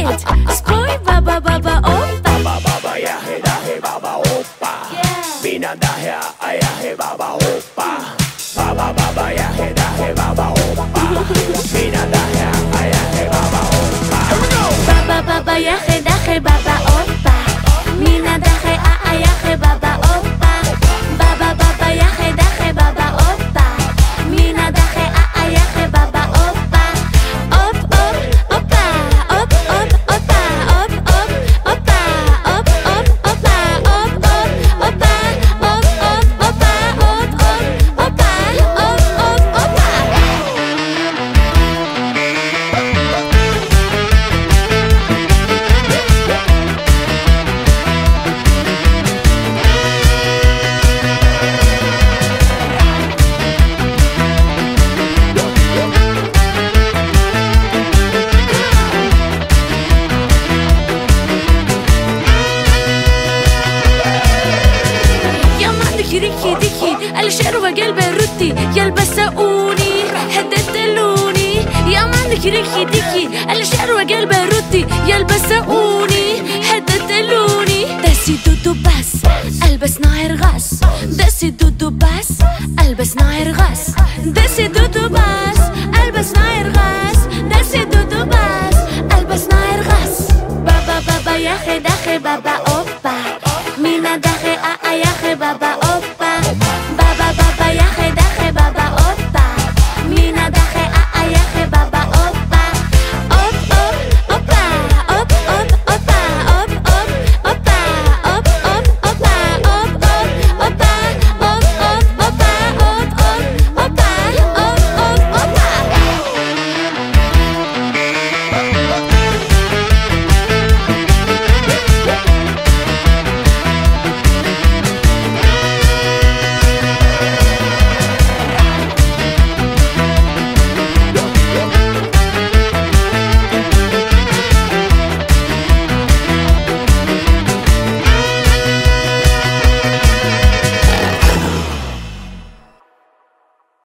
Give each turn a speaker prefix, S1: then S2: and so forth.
S1: دخيت سبوي بابا بابا أوبا
S2: بابا بابا يا هي داهي بابا أوبا بينا داهي يا هي بابا أوبا بابا بابا يا هي داهي بابا أوبا بينا داهي يا هي بابا أوبا
S1: بابا بابا يا هي داهي بابا أوبا بينا داهي يا هي بابا أوبا بابا بابا يا هي داهي بابا أوبا بينا داهي يا هي بابا أوبا أوب أوب أوبا أوب أوب أوبا أوب أوب أوبا أوب أوب أوبا أوب أوب أوبا أوب أوب أوبا أوب أوب أوبا أوب أوب أوبا ريكي ديكي الشعر وقلب الردي يلبسوني هددلوني يا مالك ريكي ديكي الشعر وقلب الردي يلبسوني هددلوني دسي دودو بس البس ناير غاس دسي دودو بس البس ناير غاس دسي دودو بس البس ناير غاس دسي دودو بس البس ناير غاس بابا بابا يا خي داخي بابا